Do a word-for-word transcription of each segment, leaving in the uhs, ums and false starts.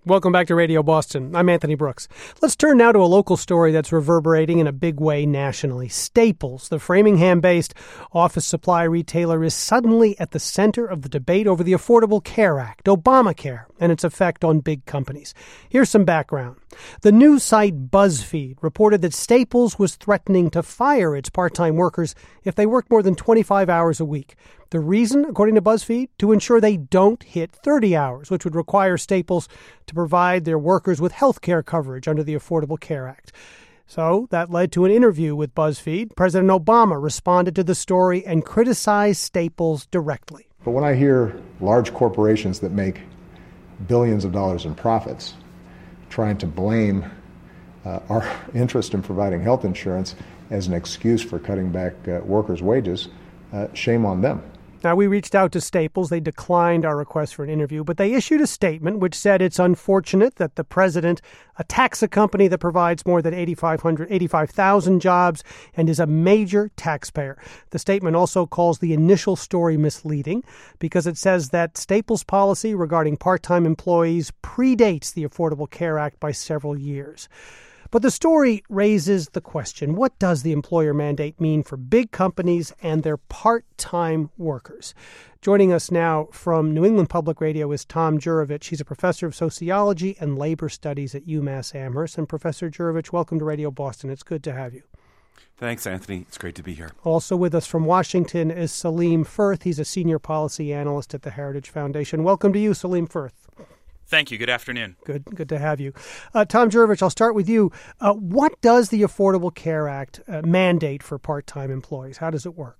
Welcome back to Radio Boston. I'm Anthony Brooks. Let's turn now to a local story that's reverberating in a big way nationally. Staples, the Framingham-based office supply retailer, is suddenly at the center of the debate over the Affordable Care Act, Obamacare, and its effect on big companies. Here's some background. The news site BuzzFeed reported that Staples was threatening to fire its part-time workers if they worked more than twenty-five hours a week. The reason, according to BuzzFeed, to ensure they don't hit thirty hours, which would require Staples to provide their workers with health care coverage under the Affordable Care Act. So that led to an interview with BuzzFeed. President Obama responded to the story and criticized Staples directly. But when I hear large corporations that make billions of dollars in profits trying to blame uh, our interest in providing health insurance as an excuse for cutting back uh, workers' wages, uh, shame on them. Now, we reached out to Staples. They declined our request for an interview, but they issued a statement which said it's unfortunate that the president attacks a company that provides more than eighty-five hundred, eighty-five thousand jobs and is a major taxpayer. The statement also calls the initial story misleading because it says that Staples' policy regarding part-time employees predates the Affordable Care Act by several years. But the story raises the question, what does the employer mandate mean for big companies and their part-time workers? Joining us now from New England Public Radio is Tom Jurovich. He's a professor of sociology and labor studies at UMass Amherst. And Professor Jurovich, welcome to Radio Boston. It's good to have you. Thanks, Anthony. It's great to be here. Also with us from Washington is Salim Firth. He's a senior policy analyst at the Heritage Foundation. Welcome to you, Salim Firth. Thank you. Good afternoon. Good good to have you. Uh, Tom Jurovich, I'll start with you. Uh, what does the Affordable Care Act uh, mandate for part-time employees? How does it work?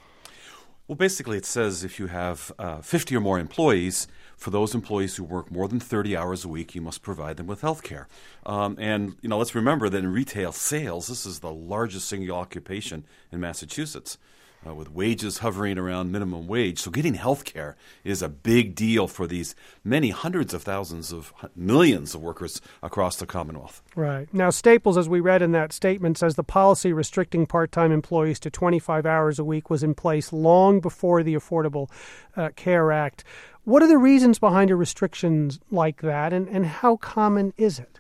Well, basically it says if you have uh, fifty or more employees, for those employees who work more than thirty hours a week, you must provide them with health care. Um, and, you know, let's remember that in retail sales, this is the largest single occupation in Massachusetts. Uh, with wages hovering around minimum wage. So getting health care is a big deal for these many hundreds of thousands of millions of workers across the Commonwealth. Right. Now, Staples, as we read in that statement, says the policy restricting part-time employees to twenty-five hours a week was in place long before the Affordable uh, Care Act. What are the reasons behind a restriction like that, and, and how common is it?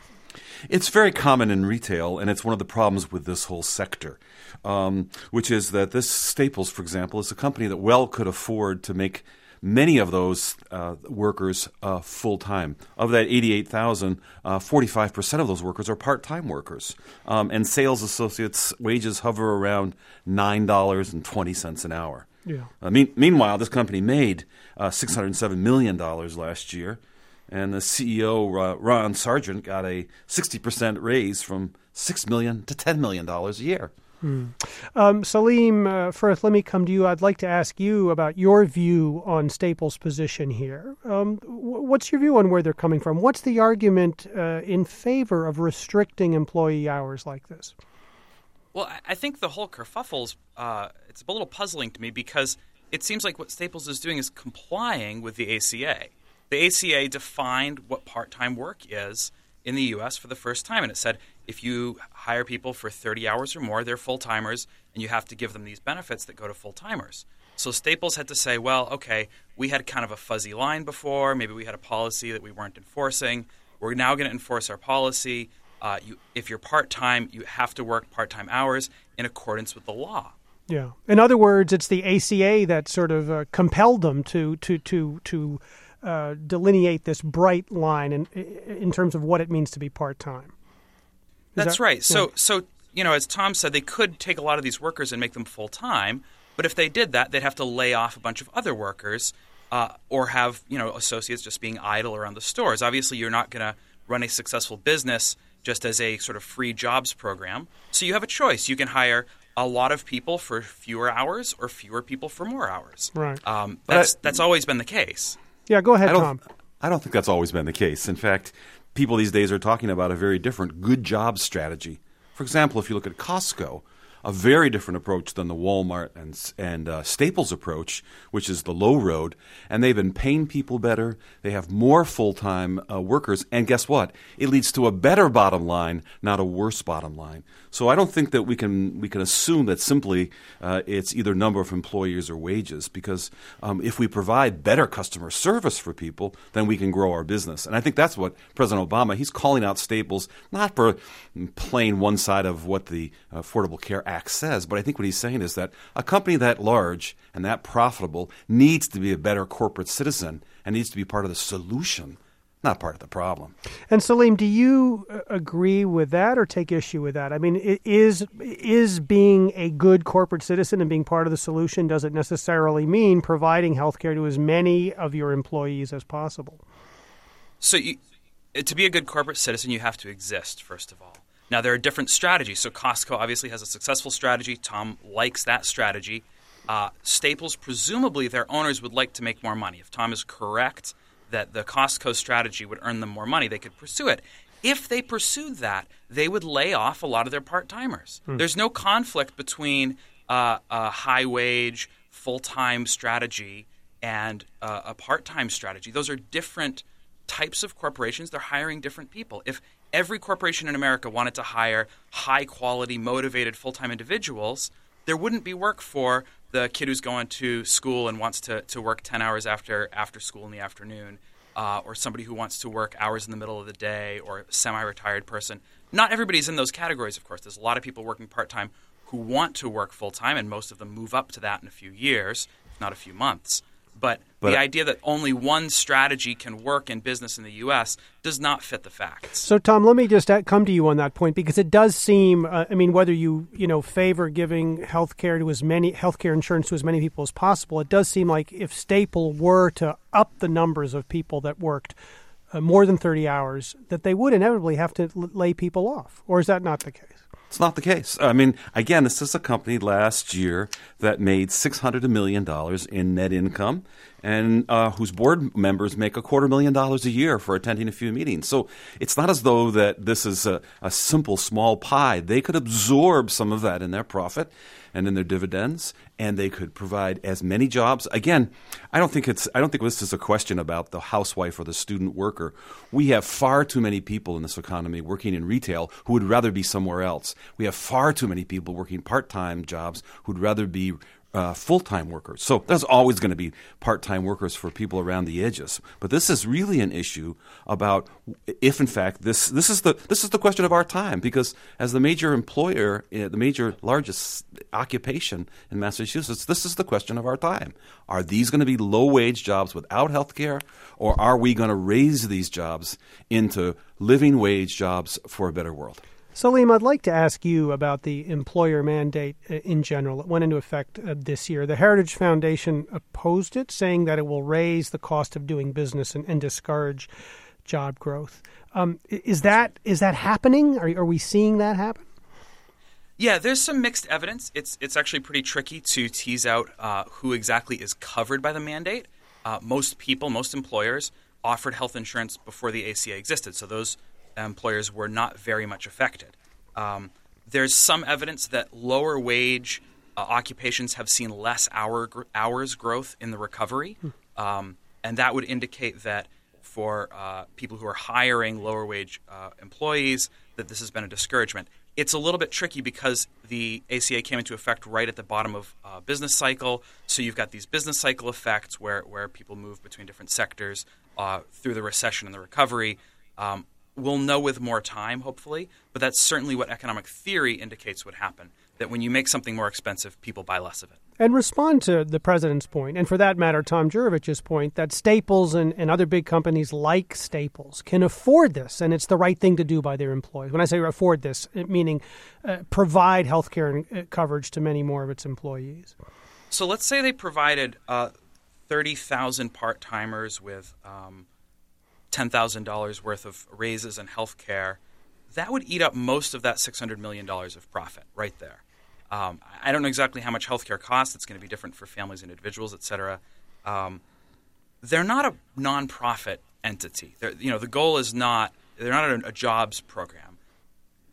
It's very common in retail, and it's one of the problems with this whole sector, um, which is that this Staples, for example, is a company that well could afford to make many of those uh, workers uh, full-time. Of that eighty-eight thousand, uh, forty-five percent of those workers are part-time workers. Um, and sales associates' wages hover around nine dollars and twenty cents an hour. Yeah. Uh, mean, meanwhile, this company made uh, six hundred seven million dollars last year. And the C E O, uh, Ron Sargent, got a sixty percent raise from six million dollars to ten million dollars a year. Hmm. Um, Salim uh, Firth, let me come to you. I'd like to ask you about your view on Staples' position here. Um, w- what's your view on where they're coming from? What's the argument uh, in favor of restricting employee hours like this? Well, I think the whole kerfuffle's uh, it's a little puzzling to me because it seems like what Staples is doing is complying with the A C A. The A C A defined what part-time work is in the U S for the first time, and it said if you hire people for thirty hours or more, they're full-timers, and you have to give them these benefits that go to full-timers. So Staples had to say, well, okay, we had kind of a fuzzy line before. Maybe we had a policy that we weren't enforcing. We're now going to enforce our policy. Uh, you, if you're part-time, you have to work part-time hours in accordance with the law. Yeah. In other words, it's the A C A that sort of uh, compelled them to to to to uh, delineate this bright line in in terms of what it means to be part-time. Is That's that, right. Yeah. So, so you know, as Tom said, they could take a lot of these workers and make them full-time, but if they did that, they'd have to lay off a bunch of other workers uh, or have, you know, associates just being idle around the stores. Obviously, you're not going to run a successful business just as a sort of free jobs program. So you have a choice. You can hire a lot of people for fewer hours or fewer people for more hours. Right. Um, that's, I, that's always been the case. Yeah, go ahead, I Tom. I don't think that's always been the case. In fact, people these days are talking about a very different good job strategy. For example, if you look at Costco, a very different approach than the Walmart and and uh, Staples approach, which is the low road. And they've been paying people better. They have more full-time uh, workers. And guess what? It leads to a better bottom line, not a worse bottom line. So I don't think that we can we can assume that simply uh, it's either number of employees or wages, because um, if we provide better customer service for people, then we can grow our business. And I think that's what President Obama, he's calling out Staples, not for playing one side of what the Affordable Care Act says, but I think what he's saying is that a company that large and that profitable needs to be a better corporate citizen and needs to be part of the solution, not part of the problem. And Salim, do you agree with that or take issue with that? I mean, is is being a good corporate citizen and being part of the solution, does it necessarily mean providing health care to as many of your employees as possible? So you, to be a good corporate citizen, you have to exist, first of all. Now, there are different strategies. So Costco obviously has a successful strategy. Tom likes that strategy. Uh, Staples, presumably their owners would like to make more money. If Tom is correct that the Costco strategy would earn them more money, they could pursue it. If they pursued that, they would lay off a lot of their part-timers. Hmm. There's no conflict between uh, a high-wage, full-time strategy and uh, a part-time strategy. Those are different types of corporations. They're hiring different people. If every corporation in America wanted to hire high-quality, motivated, full-time individuals, there wouldn't be work for the kid who's going to school and wants to, to work ten hours after after school in the afternoon, uh, or somebody who wants to work hours in the middle of the day, or a semi-retired person. Not everybody's in those categories, of course. There's a lot of people working part-time who want to work full-time, and most of them move up to that in a few years, if not a few months. But, but the idea that only one strategy can work in business in the U S does not fit the facts. So, Tom, let me just come to you on that point, because it does seem, uh, I mean, whether you, you know, favor giving health care to as many, health care insurance to as many people as possible, it does seem like if Staple were to up the numbers of people that worked uh, more than thirty hours, that they would inevitably have to l- lay people off. Or is that not the case? It's not the case. I mean, again, this is a company last year that made six hundred million dollars in net income, and uh, whose board members make a quarter million dollars a year for attending a few meetings. So it's not as though that this is a, a simple small pie. They could absorb some of that in their profit and in their dividends, and they could provide as many jobs. Again, I don't think it's I don't think this is a question about the housewife or the student worker. We have far too many people in this economy working in retail who would rather be somewhere else. We have far too many people working part-time jobs who'd rather be Uh, full-time workers. So there's always going to be part-time workers for people around the edges. But this is really an issue about if, in fact, this this is the this is the question of our time. Because as the major employer, uh, the major largest occupation in Massachusetts, this is the question of our time. Are these going to be low-wage jobs without health care, or are we going to raise these jobs into living wage jobs for a better world? Salim, I'd like to ask you about the employer mandate in general. It went into effect uh, this year. The Heritage Foundation opposed it, saying that it will raise the cost of doing business and, and discourage job growth. Um, is that is that happening? Are, are we seeing that happen? Yeah, there's some mixed evidence. It's it's actually pretty tricky to tease out uh, who exactly is covered by the mandate. Uh, most people, most employers, offered health insurance before the A C A existed, so those employers were not very much affected. Um, there's some evidence that lower wage uh, occupations have seen less hour gr- hours growth in the recovery, um, and that would indicate that for uh, people who are hiring lower wage uh, employees, that this has been a discouragement. It's a little bit tricky because the A C A came into effect right at the bottom of uh, business cycle, so you've got these business cycle effects where, where people move between different sectors uh, through the recession and the recovery. Um, We'll know with more time, hopefully, but that's certainly what economic theory indicates would happen, that when you make something more expensive, people buy less of it. And respond to the president's point, and for that matter, Tom Jurovich's point, that Staples and, and other big companies like Staples can afford this, and it's the right thing to do by their employees. When I say afford this, meaning uh, provide health care coverage to many more of its employees. So let's say they provided uh, thirty thousand part-timers with um, ten thousand dollars worth of raises in health care. That would eat up most of that six hundred million dollars of profit right there. Um, I don't know exactly how much health care costs. It's going to be different for families and individuals, et cetera. Um, they're not a nonprofit entity. They're, you know, the goal is not – they're not a, a jobs program.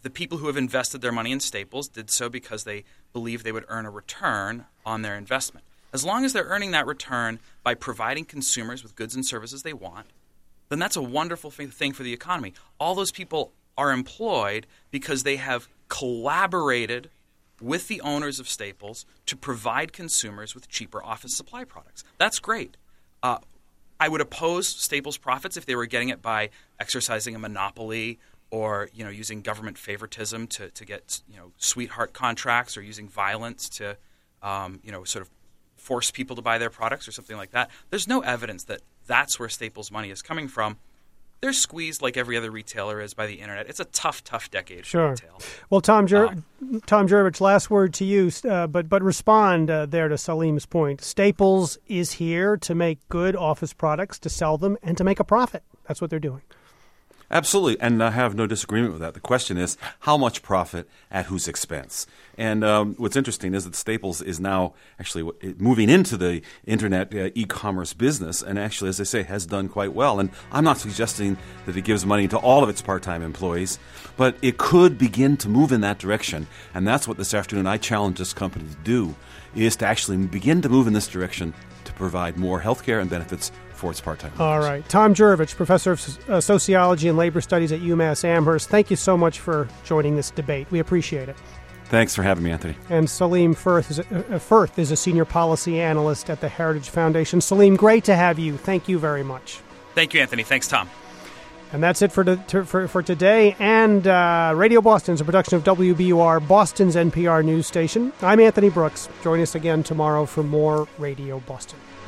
the people who have invested their money in Staples did so because they believe they would earn a return on their investment. As long as they're earning that return by providing consumers with goods and services they want, then that's a wonderful thing for the economy. All those people are employed because they have collaborated with the owners of Staples to provide consumers with cheaper office supply products. That's great. Uh, I would oppose Staples' profits if they were getting it by exercising a monopoly or, you know, using government favoritism to, to get, you know, sweetheart contracts, or using violence to, um, you know, sort of force people to buy their products or something like that. There's no evidence that that's where Staples' money is coming from. They're squeezed like every other retailer is by the internet. It's a tough, tough decade sure. for retail. Well, Tom Jer- um, Tom Jurevich, last word to you, uh, but but respond uh, there to Salim's point. Staples is here to make good office products, to sell them, and to make a profit. That's what they're doing. Absolutely, and I have no disagreement with that. The question is, how much profit at whose expense? And um, what's interesting is that Staples is now actually moving into the internet uh, e-commerce business, and actually, as I say, has done quite well. And I'm not suggesting that it gives money to all of its part-time employees, but it could begin to move in that direction. And that's what this afternoon I challenge this company to do, is to actually begin to move in this direction to provide more health care and benefits for its part-time workers. All right. Tom Jurevich, Professor of uh, Sociology and Labor Studies at UMass Amherst, thank you so much for joining this debate. We appreciate it. Thanks for having me, Anthony. And Salim Firth is, a, uh, Firth is a Senior Policy Analyst at the Heritage Foundation. Salim, great to have you. Thank you very much. Thank you, Anthony. Thanks, Tom. And that's it for to, to, for, for today. And uh, Radio Boston is a production of W B U R, Boston's N P R news station. I'm Anthony Brooks. Join us again tomorrow for more Radio Boston.